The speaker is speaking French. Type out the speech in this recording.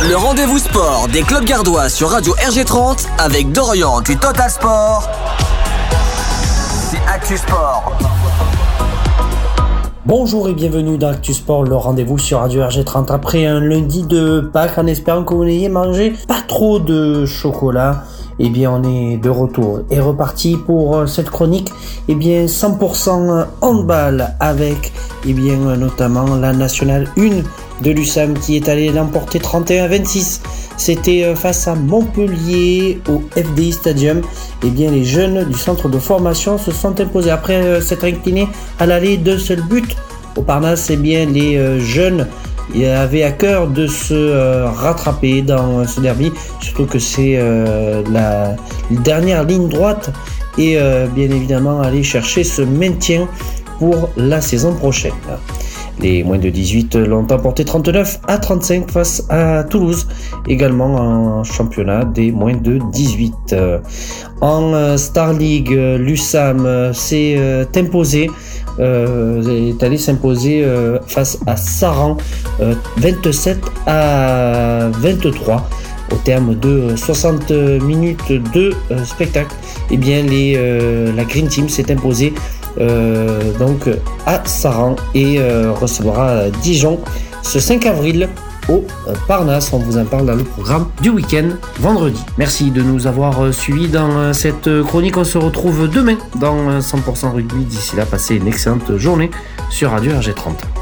Le rendez-vous sport des clubs gardois sur Radio RG30 avec Dorian du Total Sport. C'est Actu Sport. Bonjour et bienvenue dans Actu Sport, le rendez-vous sur Radio RG30 après un lundi de Pâques, en espérant que vous n'ayez mangé pas trop de chocolat. Eh bien, on est de retour et reparti pour cette chronique, 100% handball avec, notamment la nationale 1 de l'USAM qui est allée l'emporter 31-26. C'était face à Montpellier au FDI Stadium. Les jeunes du centre de formation se sont imposés après s'être inclinés à l'aller d'un seul but. Au Parnasse, les jeunes avaient à cœur de se rattraper dans ce derby, surtout que c'est la dernière ligne droite et bien évidemment aller chercher ce maintien pour la saison prochaine. Les moins de 18 l'ont emporté 39-35 face à Toulouse, également en championnat des moins de 18. En Star League, l'USAM s'est imposé, est allé s'imposer face à Saran 27-23. Au terme de 60 minutes de spectacle, la Green Team s'est imposée à Saran et recevra Dijon ce 5 avril au Parnasse. On vous en parle dans le programme du week-end vendredi. Merci de nous avoir suivis dans cette chronique. On se retrouve demain dans 100% rugby. D'ici là, passez une excellente journée sur Radio RG30.